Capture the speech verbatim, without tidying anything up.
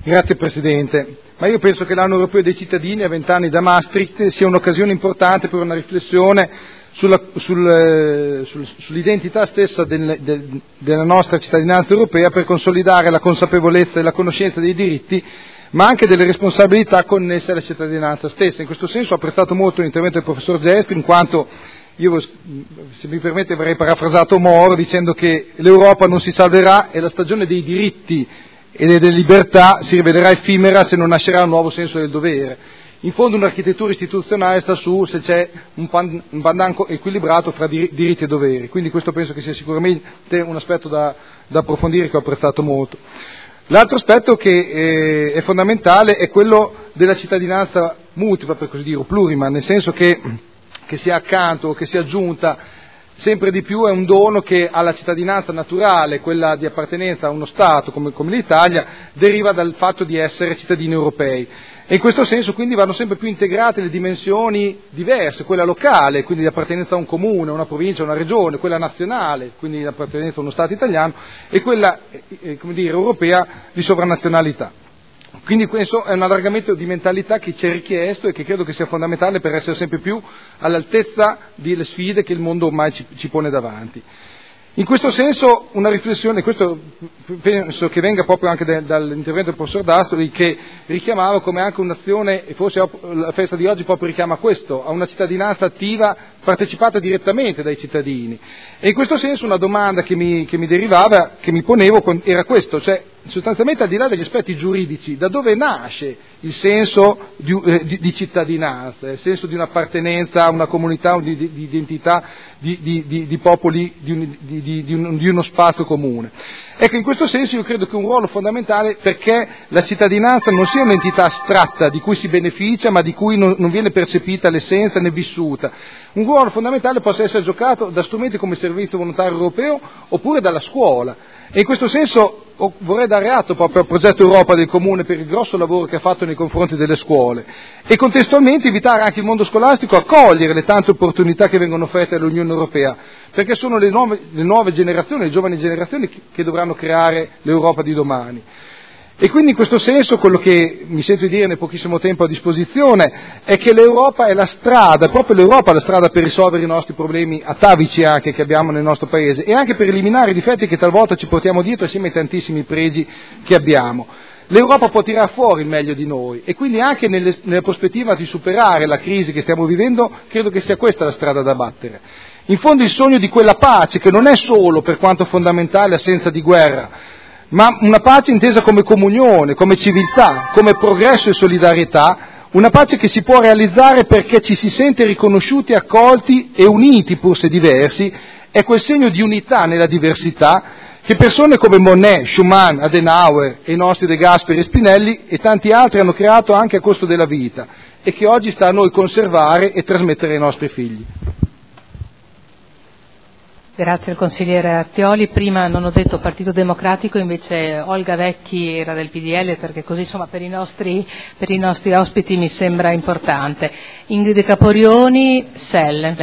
Grazie Presidente. Ma io penso che l'anno europeo dei cittadini a vent'anni da Maastricht sia un'occasione importante per una riflessione sulla, sul, sul, sull'identità stessa del, del, della nostra cittadinanza europea, per consolidare la consapevolezza e la conoscenza dei diritti, ma anche delle responsabilità connesse alla cittadinanza stessa. In questo senso ho apprezzato molto l'intervento del professor Giestri, in quanto io, se mi permette, avrei parafrasato Moro dicendo che l'Europa non si salverà e la stagione dei diritti e delle libertà si rivelerà effimera se non nascerà un nuovo senso del dovere. In fondo un'architettura istituzionale sta su se c'è un, pan, un pandan equilibrato fra diritti e doveri, quindi questo penso che sia sicuramente un aspetto da, da approfondire, che ho apprezzato molto. L'altro aspetto che eh, è fondamentale è quello della cittadinanza multipla, per così dire, o plurima, nel senso che, che sia accanto o che sia aggiunta, sempre di più è un dono che alla cittadinanza naturale, quella di appartenenza a uno Stato come, come l'Italia, deriva dal fatto di essere cittadini europei. E in questo senso quindi vanno sempre più integrate le dimensioni diverse, quella locale, quindi di appartenenza a un comune, a una provincia, a una regione, quella nazionale, quindi di appartenenza a uno Stato italiano, e quella eh, come dire, europea di sovranazionalità. Quindi questo è un allargamento di mentalità che ci è richiesto e che credo che sia fondamentale per essere sempre più all'altezza delle sfide che il mondo ormai ci, ci pone davanti. In questo senso una riflessione, questo penso che venga proprio anche de, dall'intervento del professor D'Astoli, che richiamava come anche un'azione, e forse la festa di oggi proprio richiama questo, a una cittadinanza attiva partecipata direttamente dai cittadini. E in questo senso una domanda che mi, che mi derivava, che mi ponevo, era questo, cioè sostanzialmente al di là degli aspetti giuridici, da dove nasce il senso di, eh, di, di cittadinanza, il senso di un'appartenenza a una comunità, di, di, di identità, di, di, di, di popoli, di, un, di, di, di, un, di uno spazio comune. Ecco, in questo senso io credo che un ruolo fondamentale, perché la cittadinanza non sia un'entità astratta di cui si beneficia, ma di cui non, non viene percepita l'essenza né vissuta. Un ruolo fondamentale possa essere giocato da strumenti come il servizio volontario europeo oppure dalla scuola. E in questo senso vorrei dare atto proprio al progetto Europa del Comune per il grosso lavoro che ha fatto nei confronti delle scuole e contestualmente invitare anche il mondo scolastico a cogliere le tante opportunità che vengono offerte all'Unione Europea, perché sono le nuove, le nuove generazioni, le giovani generazioni che dovranno creare l'Europa di domani. E quindi in questo senso quello che mi sento di dire nel pochissimo tempo a disposizione è che l'Europa è la strada, proprio l'Europa è la strada per risolvere i nostri problemi atavici anche che abbiamo nel nostro Paese e anche per eliminare i difetti che talvolta ci portiamo dietro assieme ai tantissimi pregi che abbiamo. L'Europa può tirare fuori il meglio di noi e quindi anche nelle, nella prospettiva di superare la crisi che stiamo vivendo credo che sia questa la strada da battere. In fondo il sogno di quella pace che non è solo, per quanto fondamentale, assenza di guerra, ma una pace intesa come comunione, come civiltà, come progresso e solidarietà, una pace che si può realizzare perché ci si sente riconosciuti, accolti e uniti pur se diversi, è quel segno di unità nella diversità che persone come Monnet, Schumann, Adenauer e i nostri De Gasperi e Spinelli e tanti altri hanno creato anche a costo della vita e che oggi sta a noi conservare e trasmettere ai nostri figli. Grazie al consigliere Artioli. Prima non ho detto Partito Democratico, invece Olga Vecchi era del P D L, perché così insomma per i nostri, per i nostri ospiti mi sembra importante. Ingrid Caporioni, S E L.